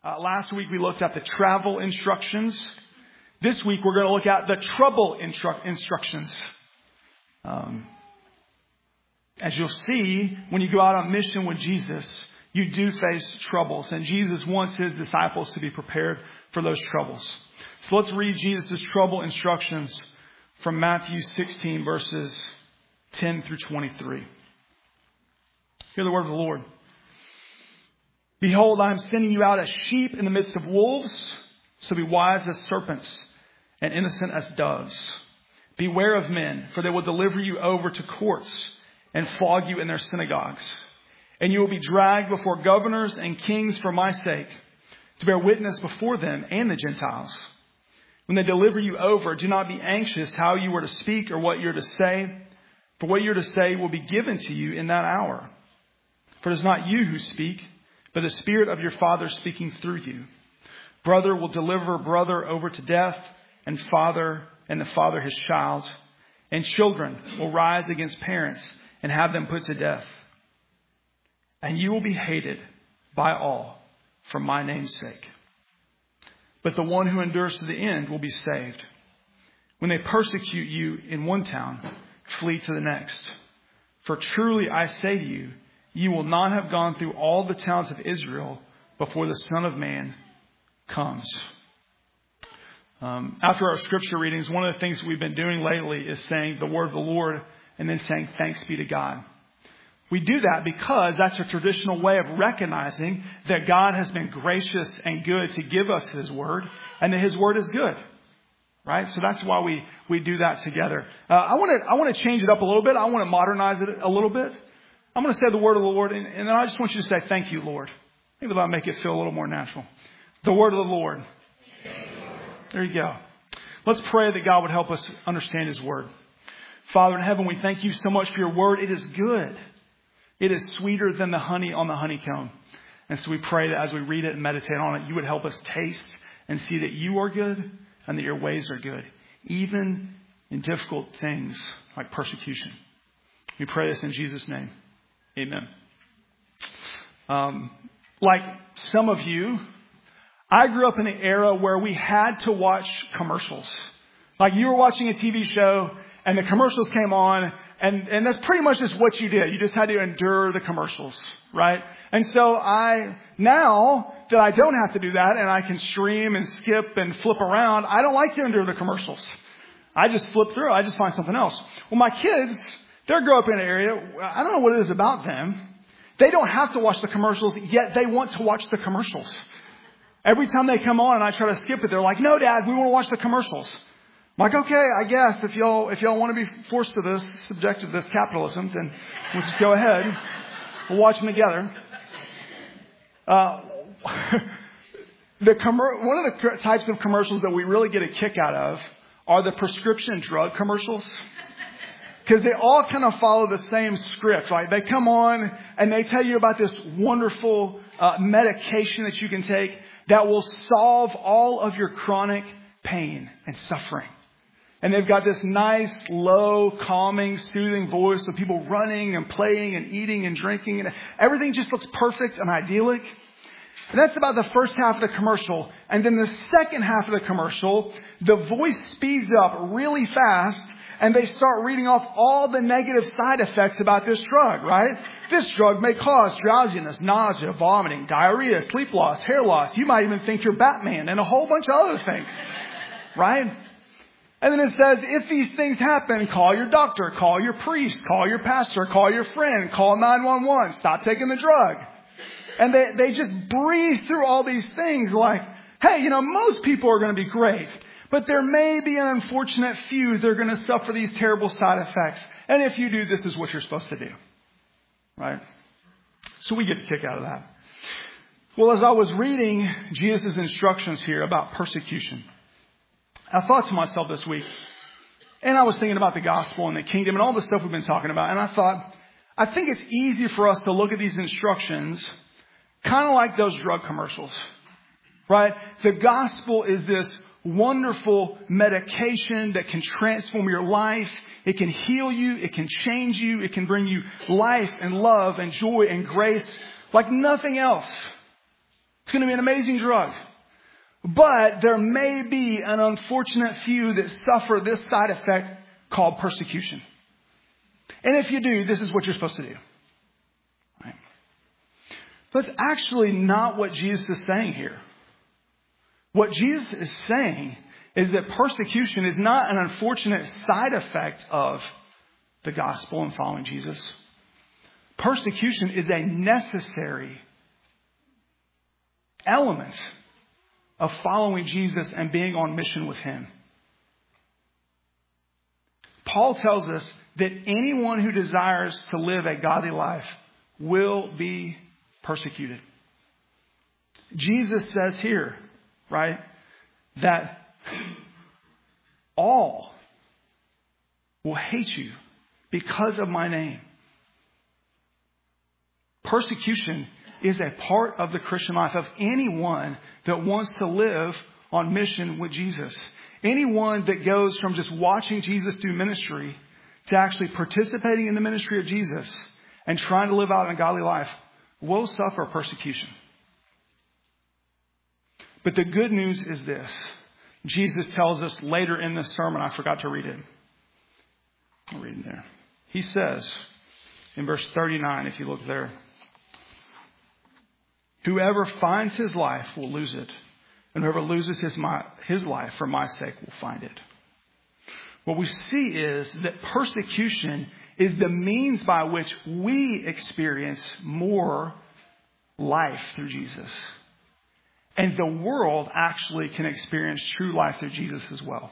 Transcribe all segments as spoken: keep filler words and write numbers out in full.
Uh, last week we looked at the travel instructions. This week we're going to look at the trouble instru- instructions. Um, as you'll see, when you go out on mission with Jesus, you do face troubles. And Jesus wants his disciples to be prepared for those troubles. So let's read Jesus' trouble instructions from Matthew sixteen, verses ten through twenty-three. Hear the word of the Lord. Behold, I am sending you out as sheep in the midst of wolves, so be wise as serpents and innocent as doves. Beware of men, for they will deliver you over to courts and flog you in their synagogues. And you will be dragged before governors and kings for my sake, to bear witness before them and the Gentiles. When they deliver you over, do not be anxious how you are to speak or what you are to say, for what you are to say will be given to you in that hour. For it is not you who speak, but the Spirit of your Father speaking through you. Brother will deliver brother over to death, and father and the father his child. And children will rise against parents and have them put to death. And you will be hated by all for my name's sake. But the one who endures to the end will be saved. When they persecute you in one town, flee to the next. For truly I say to you, you will not have gone through all the towns of Israel before the Son of Man comes. Um, after our scripture readings, one of the things we've been doing lately is saying the word of the Lord and then saying thanks be to God. We do that because that's a traditional way of recognizing that God has been gracious and good to give us his word and that his word is good. Right? So that's why we, we do that together. Uh, I want to, I want to change it up a little bit. I want to modernize it a little bit. I'm going to say the word of the Lord and, and then I just want you to say, thank you, Lord. Maybe that'll make it feel a little more natural. The word of the Lord. There you go. Let's pray that God would help us understand his word. Father in heaven, we thank you so much for your word. It is good. It is sweeter than the honey on the honeycomb. And so we pray that as we read it and meditate on it, you would help us taste and see that you are good and that your ways are good, even in difficult things like persecution. We pray this in Jesus' name. Amen. Um, like some of you, I grew up in an era where we had to watch commercials. Like you were watching a T V show and the commercials came on and, and that's pretty much just what you did. You just had to endure the commercials, right? And so I, now that I don't have to do that and I can stream and skip and flip around, I don't like to endure the commercials. I just flip through. I just find something else. Well, my kids, they grow up in an area, I don't know what it is about them. They don't have to watch the commercials, yet they want to watch the commercials. Every time they come on and I try to skip it, they're like, no, Dad, we want to watch the commercials. I'm like, okay, I guess if y'all, if y'all want to be forced to this, subject to this capitalism, then let's just go ahead. We'll watch them together. Uh, the commer- one of the types of commercials that we really get a kick out of are the prescription drug commercials. Because they all kind of follow the same script, right? They come on and they tell you about this wonderful uh, medication that you can take that will solve all of your chronic pain and suffering. And they've got this nice, low, calming, soothing voice of people running and playing and eating and drinking. And everything just looks perfect and idyllic. And that's about the first half of the commercial. And then the second half of the commercial, the voice speeds up really fast. And they start reading off all the negative side effects about this drug, right? This drug may cause drowsiness, nausea, vomiting, diarrhea, sleep loss, hair loss. You might even think you're Batman and a whole bunch of other things, right? And then it says, if these things happen, call your doctor, call your priest, call your pastor, call your friend, call nine one one, stop taking the drug. And they, they just breeze through all these things like, hey, you know, most people are going to be great. But there may be an unfortunate few that are going to suffer these terrible side effects. And if you do, this is what you're supposed to do. Right? So we get a kick out of that. Well, as I was reading Jesus' instructions here about persecution, I thought to myself this week, and I was thinking about the gospel and the kingdom and all the stuff we've been talking about. And I thought, I think it's easy for us to look at these instructions kind of like those drug commercials. Right? The gospel is this wonderful medication that can transform your life. It can heal you. It can change you. It can bring you life and love and joy and grace like nothing else. It's going to be an amazing drug. But there may be an unfortunate few that suffer this side effect called persecution. And if you do, this is what you're supposed to do. Right? But it's actually not what Jesus is saying here. What Jesus is saying is that persecution is not an unfortunate side effect of the gospel and following Jesus. Persecution is a necessary element of following Jesus and being on mission with Him. Paul tells us that anyone who desires to live a godly life will be persecuted. Jesus says here, right, that all will hate you because of my name. Persecution is a part of the Christian life of anyone that wants to live on mission with Jesus. Anyone that goes from just watching Jesus do ministry to actually participating in the ministry of Jesus and trying to live out a godly life will suffer persecution. But the good news is this. Jesus tells us later in this sermon, I forgot to read it. I'll read it there. He says in verse thirty-nine, if you look there, whoever finds his life will lose it, and whoever loses his, my, his life for my sake will find it. What we see is that persecution is the means by which we experience more life through Jesus. And the world actually can experience true life through Jesus as well.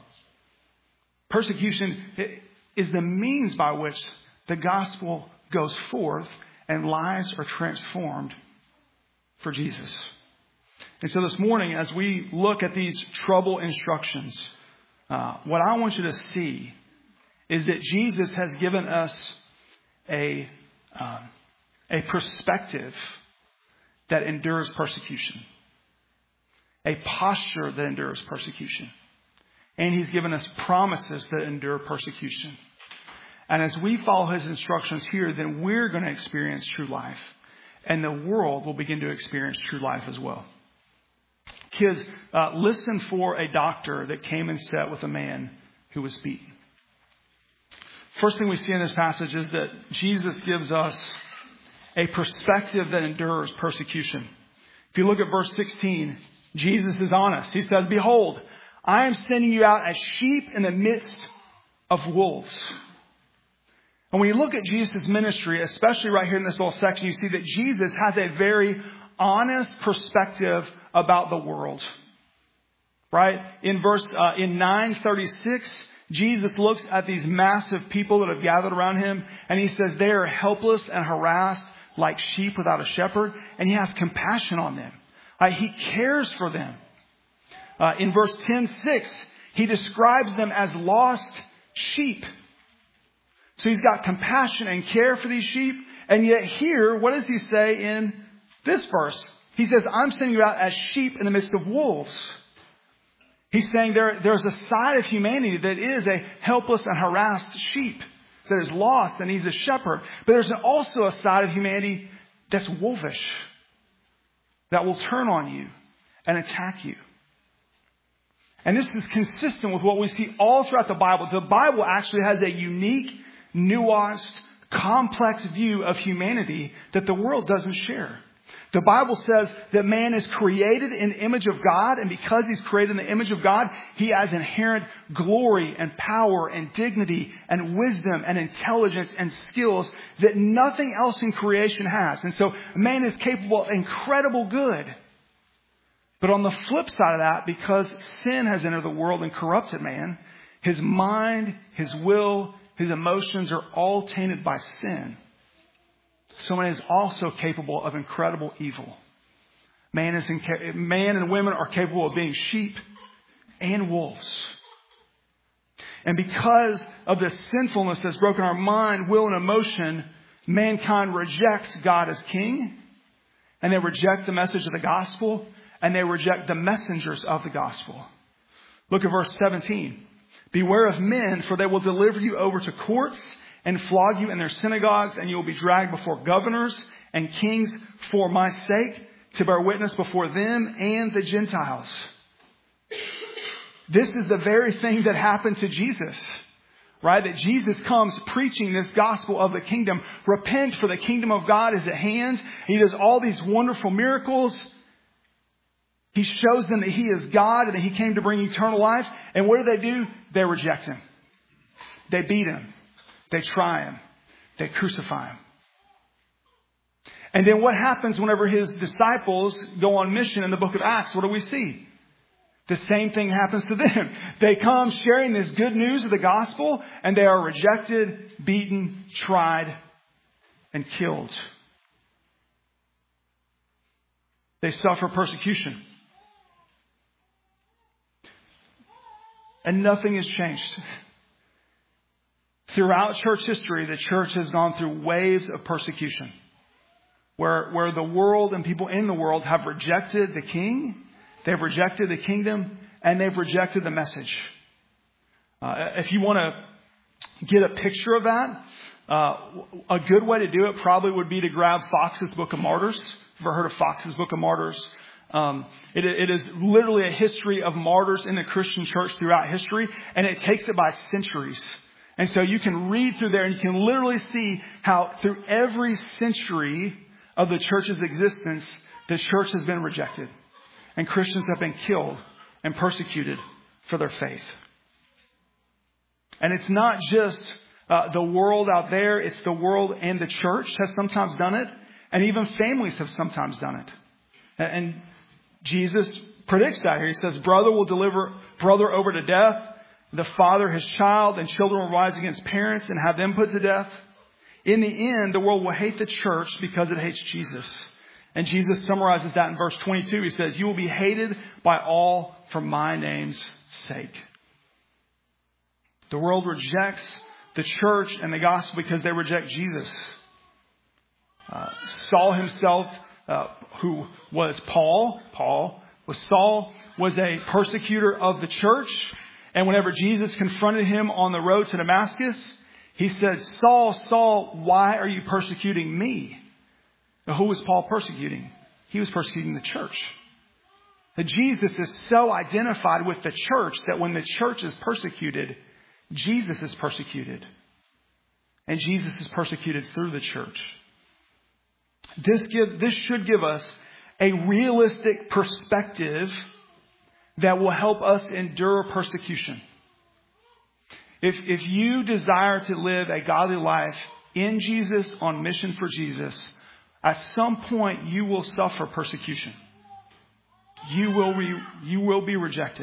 Persecution is the means by which the gospel goes forth and lives are transformed for Jesus. And so this morning, as we look at these trouble instructions, uh, what I want you to see is that Jesus has given us a, uh, a perspective that endures persecution. A posture that endures persecution. And He's given us promises that endure persecution. And as we follow His instructions here, then we're going to experience true life. And the world will begin to experience true life as well. Kids, uh, listen for a doctor that came and sat with a man who was beaten. First thing we see in this passage is that Jesus gives us a perspective that endures persecution. If you look at verse sixteen, Jesus is honest. He says, behold, I am sending you out as sheep in the midst of wolves. And when you look at Jesus' ministry, especially right here in this little section, you see that Jesus has a very honest perspective about the world. Right? In verse, uh, in nine thirty-six, Jesus looks at these massive people that have gathered around Him, and He says they are helpless and harassed like sheep without a shepherd, and He has compassion on them. Uh, he cares for them. Uh, in verse ten six, He describes them as lost sheep. So He's got compassion and care for these sheep. And yet here, what does He say in this verse? He says, I'm sending you out as sheep in the midst of wolves. He's saying there, there's a side of humanity that is a helpless and harassed sheep that is lost and needs a shepherd. But there's also a side of humanity that's wolfish, that will turn on you and attack you. And this is consistent with what we see all throughout the Bible. The Bible actually has a unique, nuanced, complex view of humanity that the world doesn't share. The Bible says that man is created in the image of God, and because he's created in the image of God, he has inherent glory and power and dignity and wisdom and intelligence and skills that nothing else in creation has. And so man is capable of incredible good. But on the flip side of that, because sin has entered the world and corrupted man, his mind, his will, his emotions are all tainted by sin. So man is also capable of incredible evil. Man is inca- man and women are capable of being sheep and wolves. And because of the sinfulness that's broken our mind, will, and emotion, mankind rejects God as king, and they reject the message of the gospel, and they reject the messengers of the gospel. Look at verse seventeen. Beware of men, for they will deliver you over to courts and flog you in their synagogues, and you will be dragged before governors and kings for my sake to bear witness before them and the Gentiles. This is the very thing that happened to Jesus, right? That Jesus comes preaching this gospel of the kingdom. Repent, for the kingdom of God is at hand. He does all these wonderful miracles. He shows them that He is God and that He came to bring eternal life. And what do they do? They reject Him. They beat Him. They try Him. They crucify Him. And then what happens whenever His disciples go on mission in the book of Acts? What do we see? The same thing happens to them. They come sharing this good news of the gospel, and they are rejected, beaten, tried, and killed. They suffer persecution. And nothing has changed. Throughout church history, the church has gone through waves of persecution. Where, where the world and people in the world have rejected the king, they've rejected the kingdom, and they've rejected the message. Uh, if you want to get a picture of that, uh, a good way to do it probably would be to grab Fox's Book of Martyrs. Ever heard of Fox's Book of Martyrs? Um, it, it is literally a history of martyrs in the Christian church throughout history, and it takes it by centuries. And so you can read through there and you can literally see how through every century of the church's existence, the church has been rejected. And Christians have been killed and persecuted for their faith. And it's not just uh, the world out there. It's the world and the church has sometimes done it. And even families have sometimes done it. And Jesus predicts that here. He says, brother will deliver brother over to death. The father his child, and children will rise against parents and have them put to death. In the end, the world will hate the church because it hates Jesus. And Jesus summarizes that in verse twenty-two. He says, you will be hated by all for my name's sake. The world rejects the church and the gospel because they reject Jesus. Uh, Saul himself, uh, who was Paul, Paul was Saul, was a persecutor of the church. And whenever Jesus confronted him on the road to Damascus, He said, Saul, Saul, why are you persecuting me? Now, who was Paul persecuting? He was persecuting the church. Now, Jesus is so identified with the church that when the church is persecuted, Jesus is persecuted. And Jesus is persecuted through the church. This give, this should give us a realistic perspective that will help us endure persecution. If, if you desire to live a godly life in Jesus, on mission for Jesus, at some point you will suffer persecution. You will, re, you will be rejected.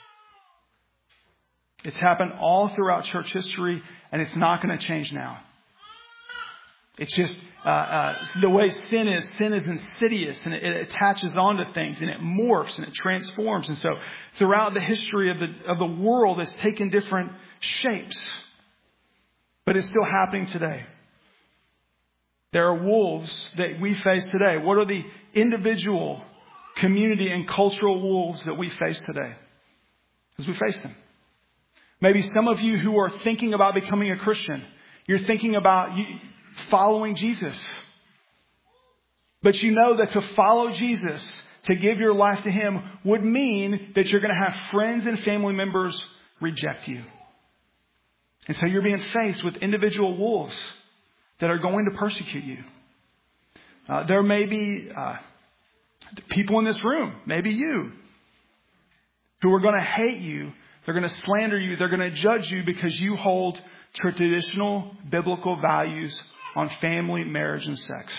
It's happened all throughout church history, and it's not going to change now. It's just uh, uh, the way sin is. Sin is insidious, and it, it attaches onto things, and it morphs, and it transforms. And so, throughout the history of the of the world, it's taken different shapes, but it's still happening today. There are wolves that we face today. What are the individual, community, and cultural wolves that we face today? As we face them. Maybe some of you who are thinking about becoming a Christian, you're thinking about following Jesus. But you know that to follow Jesus, to give your life to Him, would mean that you're going to have friends and family members reject you. And so you're being faced with individual wolves that are going to persecute you. Uh, there may be uh, people in this room, maybe you, who are going to hate you. They're going to slander you. They're going to judge you because you hold traditional biblical values on family, marriage, and sex.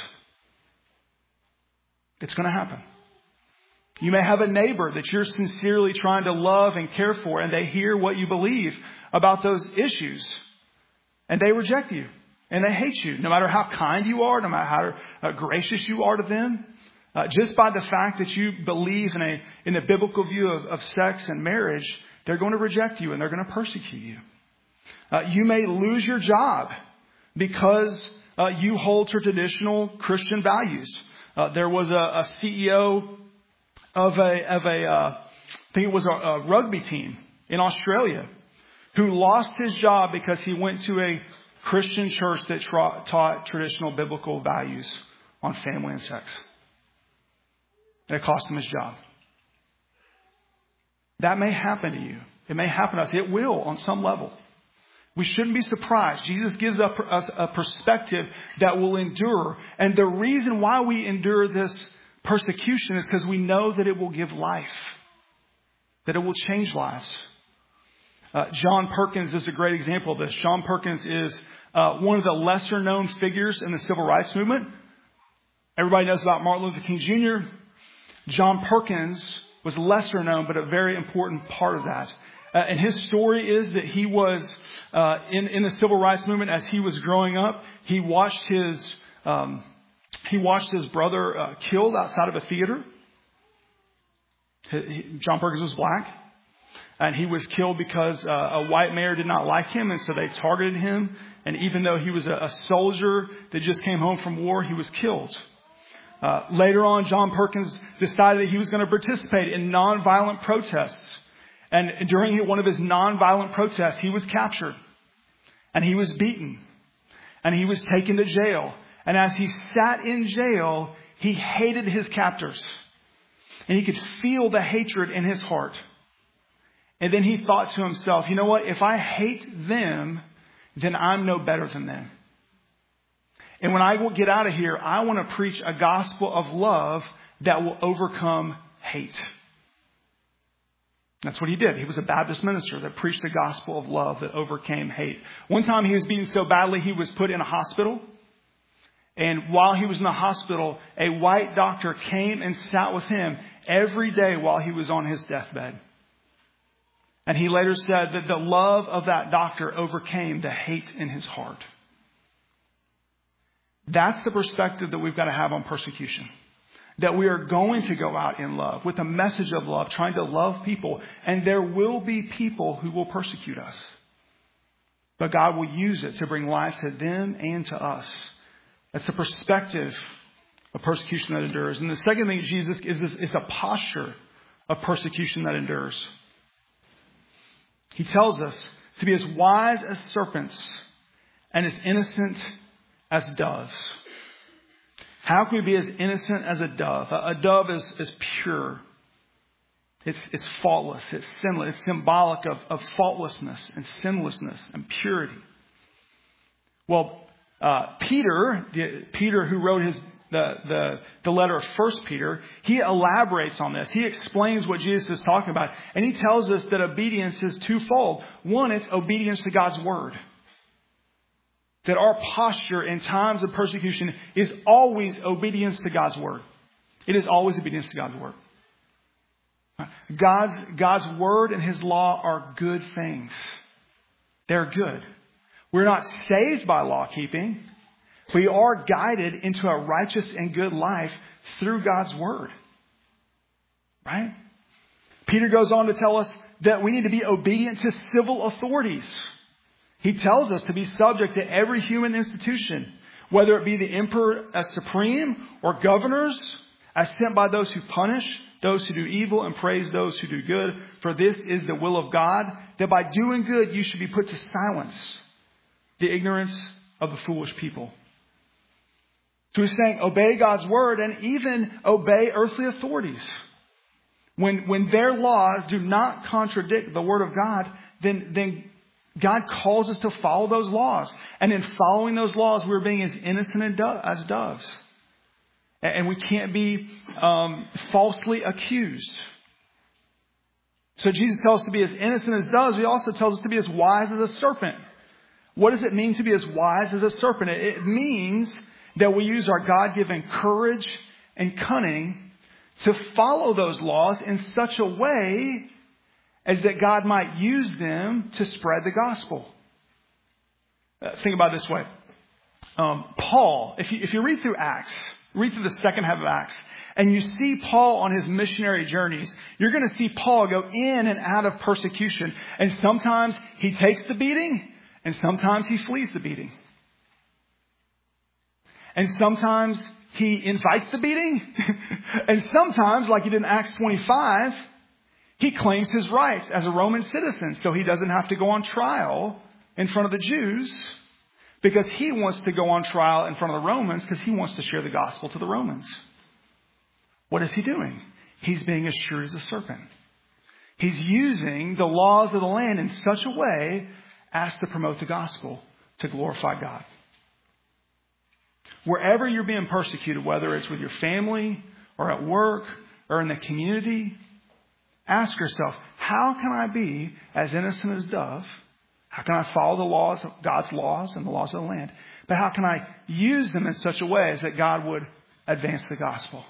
It's going to happen. You may have a neighbor that you're sincerely trying to love and care for, and they hear what you believe about those issues, and they reject you, and they hate you, no matter how kind you are, no matter how uh, gracious you are to them. Uh, just by the fact that you believe in a in a biblical view of, of sex and marriage, they're going to reject you and they're going to persecute you. Uh, you may lose your job because uh, you hold to traditional Christian values. Uh, there was a, a C E O of a of a uh, I think it was a, a rugby team in Australia who lost his job because he went to a Christian church that tra- taught traditional biblical values on family and sex. and it cost him his job. That may happen to you. It may happen to us. It will on some level. We shouldn't be surprised. Jesus gives us a perspective that will endure. And the reason why we endure this persecution is because we know that it will give life, that it will change lives. Uh, John Perkins is a great example of this. John Perkins is uh, one of the lesser known figures in the civil rights movement. Everybody knows about Martin Luther King Junior John Perkins was lesser known, but a very important part of that. Uh, and his story is that he was uh, in, in the civil rights movement as he was growing up. He watched his um, he watched his brother uh, killed outside of a theater. He, he, John Perkins was black, and he was killed because uh, a white mayor did not like him, and so they targeted him. And even though he was a, a soldier that just came home from war, he was killed. Uh, later on, John Perkins decided that he was going to participate in nonviolent protests. And during one of his nonviolent protests, he was captured. And he was beaten. And he was taken to jail. And as he sat in jail, he hated his captors. And he could feel the hatred in his heart. And then he thought to himself, you know what? If I hate them, then I'm no better than them. And when I get out of here, I want to preach a gospel of love that will overcome hate. That's what he did. He was a Baptist minister that preached the gospel of love that overcame hate. One time he was beaten so badly he was put in a hospital. And while he was in the hospital, a white doctor came and sat with him every day while he was on his deathbed. And he later said that the love of that doctor overcame the hate in his heart. That's the perspective that we've got to have on persecution. That we are going to go out in love with a message of love, trying to love people. And there will be people who will persecute us. But God will use it to bring life to them and to us. That's the perspective of persecution that endures. And the second thing Jesus gives us is a posture of persecution that endures. He tells us to be as wise as serpents and as innocent as doves. How can we be as innocent as a dove? A dove is, is pure. It's, it's faultless. It's sinless. It's symbolic of, of faultlessness and sinlessness and purity. Well, uh, Peter, the, Peter who wrote his the, the, the letter of First Peter, he elaborates on this. He explains what Jesus is talking about. And he tells us that obedience is twofold. One, it's obedience to God's word. That our posture in times of persecution is always obedience to God's word. It is always obedience to God's word. God's, God's word and his law are good things. They're good. We're not saved by law keeping. We are guided into a righteous and good life through God's word. Right? Peter goes on to tell us that we need to be obedient to civil authorities. He tells us to be subject to every human institution, whether it be the emperor as supreme or governors as sent by those who punish those who do evil and praise those who do good. For this is the will of God, that by doing good you should be put to silence the ignorance of the foolish people. So he's saying obey God's word and even obey earthly authorities. When, when their laws do not contradict the word of God, then, then God calls us to follow those laws. And in following those laws, we're being as innocent as doves. And we can't be um, falsely accused. So Jesus tells us to be as innocent as doves. He also tells us to be as wise as a serpent. What does it mean to be as wise as a serpent? It means that we use our God-given courage and cunning to follow those laws in such a way as that God might use them to spread the gospel. Uh, think about it this way. Um, Paul, if you, if you read through Acts, read through the second half of Acts, and you see Paul on his missionary journeys, you're going to see Paul go in and out of persecution. And sometimes he takes the beating, and sometimes he flees the beating. And sometimes he invites the beating, and sometimes, like he did in Acts twenty-five, he claims his rights as a Roman citizen, so he doesn't have to go on trial in front of the Jews, because he wants to go on trial in front of the Romans because he wants to share the gospel to the Romans. What is he doing? He's being as shrewd as a serpent. He's using the laws of the land in such a way as to promote the gospel, to glorify God. Wherever you're being persecuted, whether it's with your family or at work or in the community, ask yourself, how can I be as innocent as dove? How can I follow the laws of God's laws and the laws of the land? But how can I use them in such a way as that God would advance the gospel?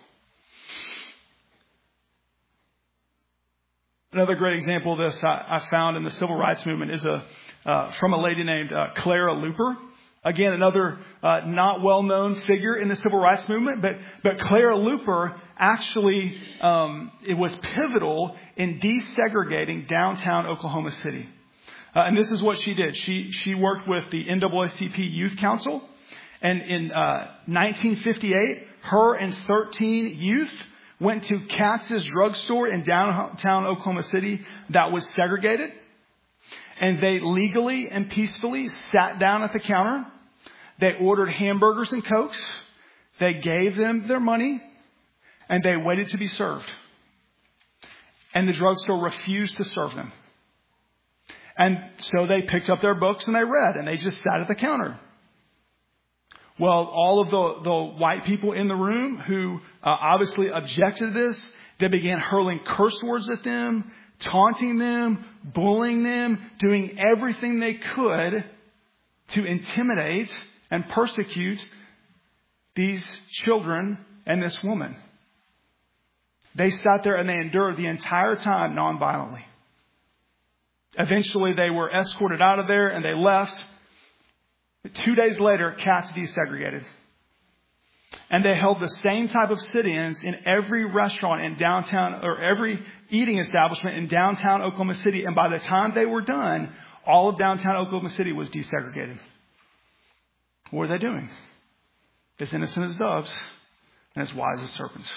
Another great example of this I, I found in the civil rights movement is a uh, from a lady named uh, Clara Luper. Again, another uh, not well-known figure in the civil rights movement, but but Clara Luper actually um, it was pivotal in desegregating downtown Oklahoma City. Uh, and this is what she did. She she worked with the N double A C P Youth Council, and in uh, nineteen fifty-eight, her and thirteen youth went to Katz's drugstore in downtown Oklahoma City that was segregated. And they legally and peacefully sat down at the counter. They ordered hamburgers and Cokes. They gave them their money. And they waited to be served. And the drugstore refused to serve them. And so they picked up their books and they read. And they just sat at the counter. Well, all of the, the white people in the room who uh, obviously objected to this, they began hurling curse words at them, taunting them, bullying them, doing everything they could to intimidate and persecute these children and this woman. They sat there and they endured the entire time nonviolently. Eventually, they were escorted out of there and they left. Two days later, Katz desegregated. And they held the same type of sit-ins in every restaurant in downtown, or every eating establishment in downtown Oklahoma City. And by the time they were done, all of downtown Oklahoma City was desegregated. What are they doing? As innocent as doves and as wise as serpents.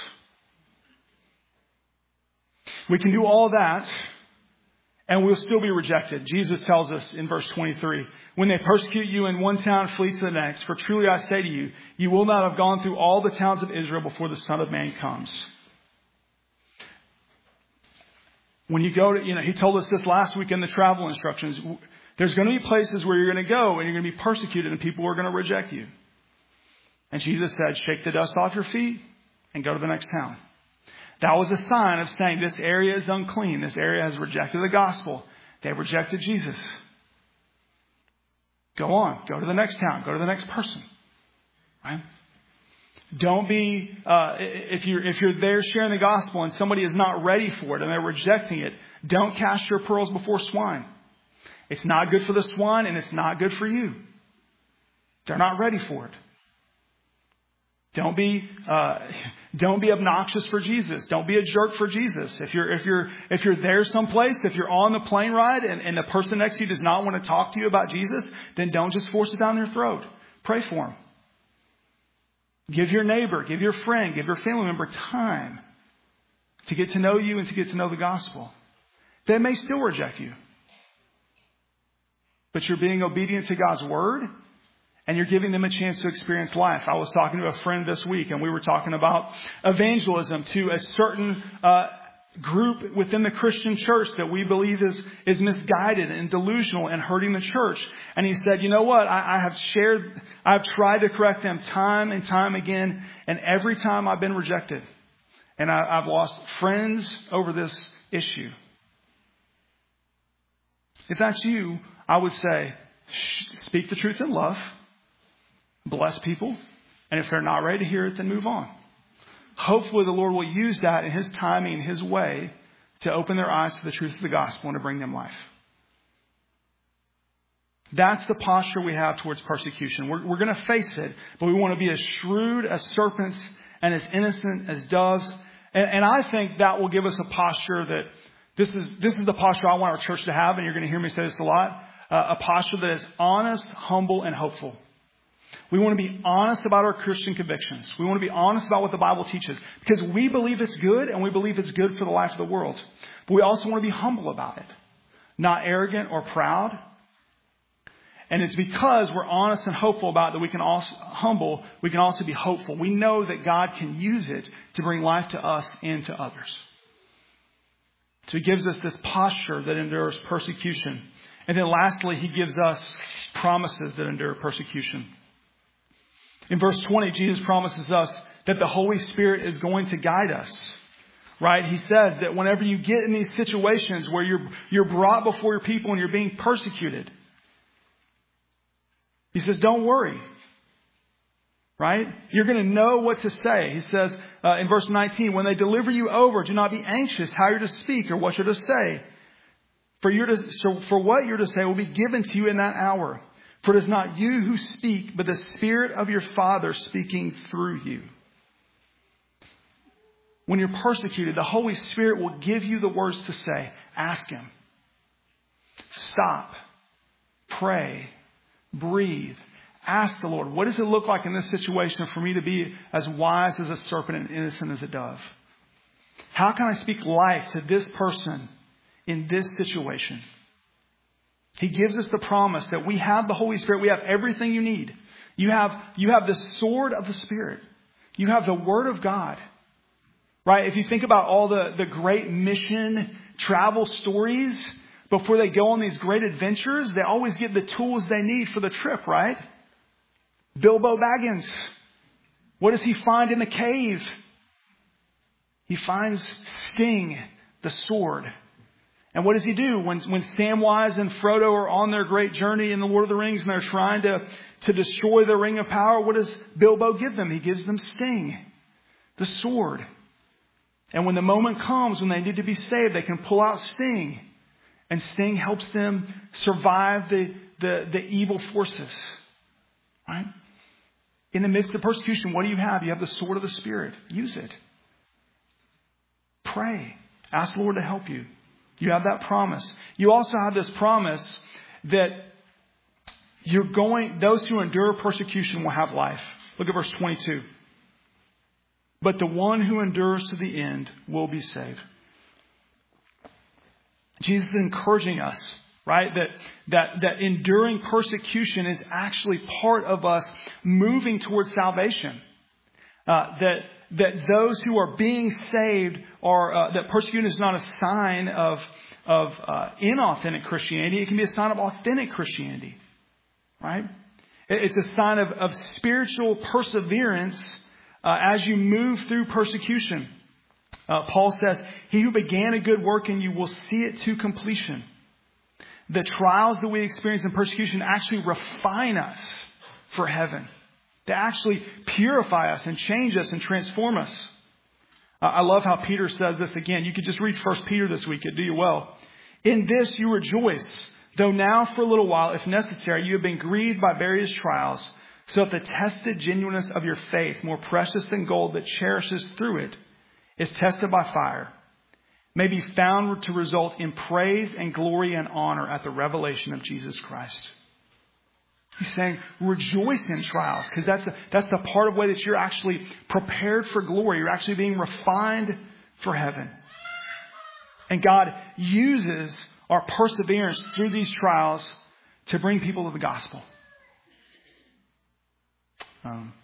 We can do all that, and we'll still be rejected. Jesus tells us in verse twenty-three, when they persecute you in one town, flee to the next. For truly I say to you, you will not have gone through all the towns of Israel before the Son of Man comes. When you go to, you know, he told us this last week in the travel instructions. There's going to be places where you're going to go and you're going to be persecuted and people are going to reject you. And Jesus said, shake the dust off your feet and go to the next town. That was a sign of saying this area is unclean. This area has rejected the gospel. They've rejected Jesus. Go on. Go to the next town. Go to the next person. Right? Don't be, uh, if you're, if you're there sharing the gospel and somebody is not ready for it and they're rejecting it, don't cast your pearls before swine. It's not good for the swine and it's not good for you. They're not ready for it. Don't be, uh, don't be obnoxious for Jesus. Don't be a jerk for Jesus. If you're, if you're, if you're there someplace, if you're on the plane ride and, and the person next to you does not want to talk to you about Jesus, then don't just force it down their throat. Pray for them. Give your neighbor, give your friend, give your family member time to get to know you and to get to know the gospel. They may still reject you, but you're being obedient to God's word. And you're giving them a chance to experience life. I was talking to a friend this week, and we were talking about evangelism to a certain uh, group within the Christian church that we believe is is misguided and delusional and hurting the church. And he said, you know what? I, I have shared, I've tried to correct them time and time again, and every time I've been rejected. And I, I've lost friends over this issue. If that's you, I would say, speak the truth in love. Bless people. And if they're not ready to hear it, then move on. Hopefully the Lord will use that in His timing, His way, to open their eyes to the truth of the gospel and to bring them life. That's the posture we have towards persecution. We're, we're going to face it, but we want to be as shrewd as serpents and as innocent as doves. And, and I think that will give us a posture that this is, this is the posture I want our church to have. And you're going to hear me say this a lot. Uh, a posture that is honest, humble, and hopeful. We want to be honest about our Christian convictions. We want to be honest about what the Bible teaches because we believe it's good and we believe it's good for the life of the world. But we also want to be humble about it, not arrogant or proud. And it's because we're honest and hopeful about it that we can also, humble, we can also be hopeful. We know that God can use it to bring life to us and to others. So he gives us this posture that endures persecution. And then lastly, he gives us promises that endure persecution. In verse twenty, Jesus promises us that the Holy Spirit is going to guide us. Right? He says that whenever you get in these situations where you're, you're brought before your people and you're being persecuted, he says, don't worry. Right? You're going to know what to say. He says uh, in verse nineteen, when they deliver you over, do not be anxious how you're to speak or what you're to say. For, you're to, so for what you're to say will be given to you in that hour. For it is not you who speak, but the Spirit of your Father speaking through you. When you're persecuted, the Holy Spirit will give you the words to say. Ask Him. Stop. Pray. Breathe. Ask the Lord, what does it look like in this situation for me to be as wise as a serpent and innocent as a dove? How can I speak life to this person in this situation? He gives us the promise that we have the Holy Spirit. We have everything you need. You have, you have the sword of the Spirit. You have the Word of God. Right? If you think about all the, the great mission travel stories, before they go on these great adventures, they always get the tools they need for the trip, right? Bilbo Baggins. What does he find in the cave? He finds Sting, the sword. And what does he do when, when Samwise and Frodo are on their great journey in the Lord of the Rings and they're trying to, to destroy the Ring of Power? What does Bilbo give them? He gives them Sting, the sword. And when the moment comes when they need to be saved, they can pull out Sting. And Sting helps them survive the, the, the evil forces. Right? In the midst of persecution, what do you have? You have the sword of the Spirit. Use it. Pray. Ask the Lord to help you. You have that promise. You also have this promise that you're going, those who endure persecution will have life. Look at verse twenty-two. But the one who endures to the end will be saved. Jesus is encouraging us, right? That, that, that enduring persecution is actually part of us moving towards salvation. Uh, that, that those who are being saved are, uh, that persecution is not a sign of, of, uh, inauthentic Christianity. It can be a sign of authentic Christianity, right? It's a sign of, of spiritual perseverance, uh, as you move through persecution. Uh, Paul says, he who began a good work in you will see it to completion. The trials that we experience in persecution actually refine us for heaven. They actually purify us and change us and transform us. Uh, I love how Peter says this again. You could just read First Peter this week. It'd do you well. In this you rejoice, though now for a little while, if necessary, you have been grieved by various trials, so that the tested genuineness of your faith, more precious than gold that cherishes through it, is tested by fire, may be found to result in praise and glory and honor at the revelation of Jesus Christ. He's saying, rejoice in trials, because that's the, that's the part of the way that you're actually prepared for glory. You're actually being refined for heaven. And God uses our perseverance through these trials to bring people to the gospel. Um,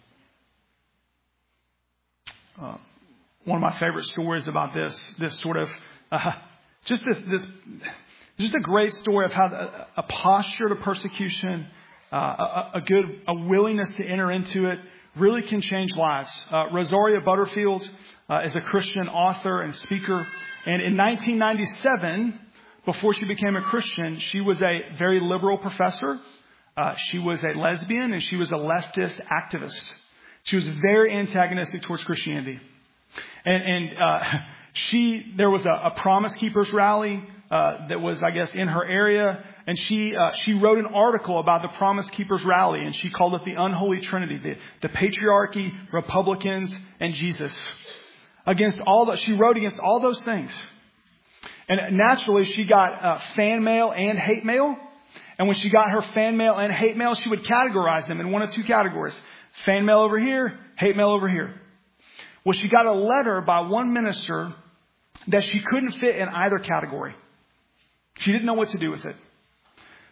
uh, one of my favorite stories about this, this sort of, uh, just this, this, just a great story of how a, a posture to persecution, uh, a, a good, a willingness to enter into it really can change lives. Uh, Rosaria Butterfield uh, is a Christian author and speaker. And in nineteen ninety-seven, before she became a Christian, she was a very liberal professor. Uh, she was a lesbian and she was a leftist activist. She was very antagonistic towards Christianity. And, and uh, she, there was a, a Promise Keepers rally uh, that was, I guess, in her area. And she uh, she wrote an article about the Promise Keepers rally. And she called it the Unholy Trinity, the, the patriarchy, Republicans, and Jesus. Against all that, she wrote against all those things. And naturally, she got uh, fan mail and hate mail. And when she got her fan mail and hate mail, she would categorize them in one of two categories. Fan mail over here, hate mail over here. Well, she got a letter by one minister that she couldn't fit in either category. She didn't know what to do with it.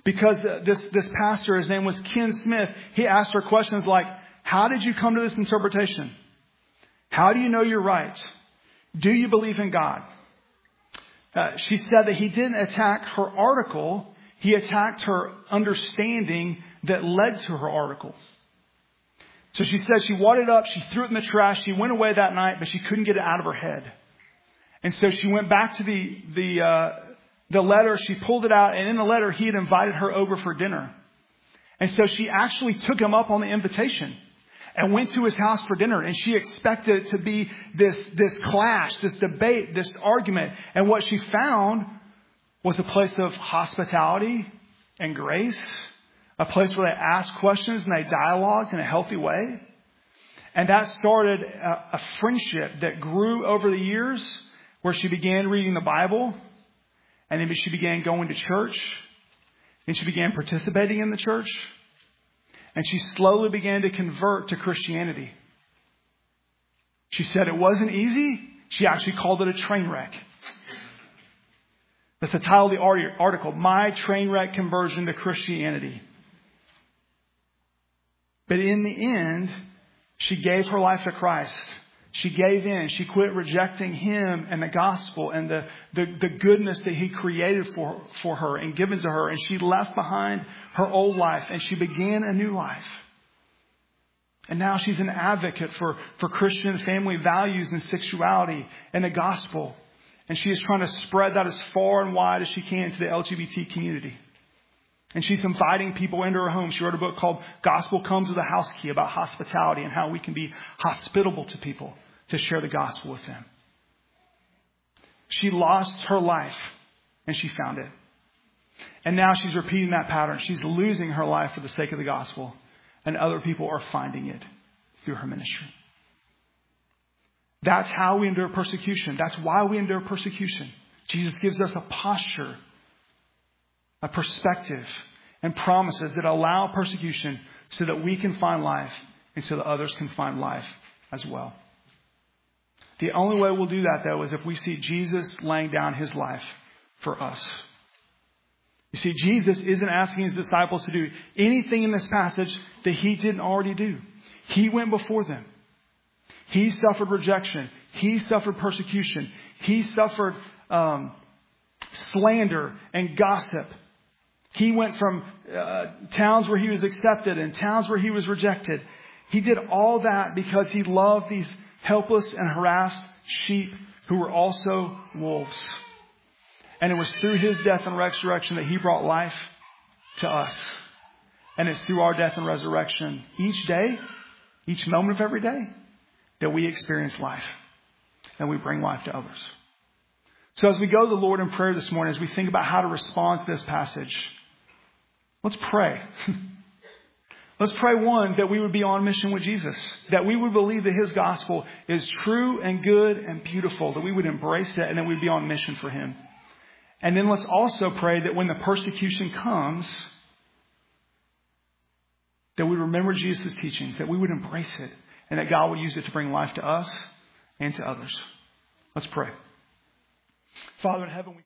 because this, this pastor, his name was Ken Smith, he asked her questions like, how did you come to this interpretation? How do you know you're right? Do you believe in God? Uh, she said that he didn't attack her article. He attacked her understanding that led to her article. So she said she wadded up, she threw it in the trash, she went away that night, but she couldn't get it out of her head. And so she went back to the the uh, the letter, she pulled it out, and in the letter he had invited her over for dinner. And so she actually took him up on the invitation and went to his house for dinner. And she expected it to be this, this clash, this debate, this argument. And what she found was a place of hospitality and grace, a place where they asked questions and they dialogued in a healthy way. And that started a, a friendship that grew over the years, where she began reading the Bible, and then she began going to church, and she began participating in the church, and she slowly began to convert to Christianity. She said it wasn't easy. She actually called it a train wreck. That's the title of the article, My Train Wreck Conversion to Christianity. But in the end, she gave her life to Christ. She gave in. She quit rejecting Him and the gospel and the, the, the goodness that He created for, for her and given to her. And she left behind her old life and she began a new life. And now she's an advocate for, for Christian family values and sexuality and the gospel. And she is trying to spread that as far and wide as she can to the L G B T community. And she's inviting people into her home. She wrote a book called Gospel Comes with a House Key about hospitality and how we can be hospitable to people to share the gospel with them. She lost her life and she found it. And now she's repeating that pattern. She's losing her life for the sake of the gospel, and other people are finding it through her ministry. That's how we endure persecution. That's why we endure persecution. Jesus gives us a posture, a perspective, and promises that allow persecution so that we can find life and so that others can find life as well. The only way we'll do that, though, is if we see Jesus laying down His life for us. You see, Jesus isn't asking His disciples to do anything in this passage that He didn't already do. He went before them. He suffered rejection. He suffered persecution. He suffered um, slander and gossip. He went from uh, towns where He was accepted and towns where He was rejected. He did all that because He loved these helpless and harassed sheep who were also wolves. And it was through His death and resurrection that He brought life to us. And it's through our death and resurrection each day, each moment of every day, that we experience life and we bring life to others. So as we go to the Lord in prayer this morning, as we think about how to respond to this passage, let's pray. Let's pray, one, that we would be on mission with Jesus, that we would believe that His gospel is true and good and beautiful, that we would embrace it, and that we'd be on mission for Him. And then let's also pray that when the persecution comes, that we remember Jesus' teachings, that we would embrace it, and that God will use it to bring life to us and to others. Let's pray. Father in heaven, we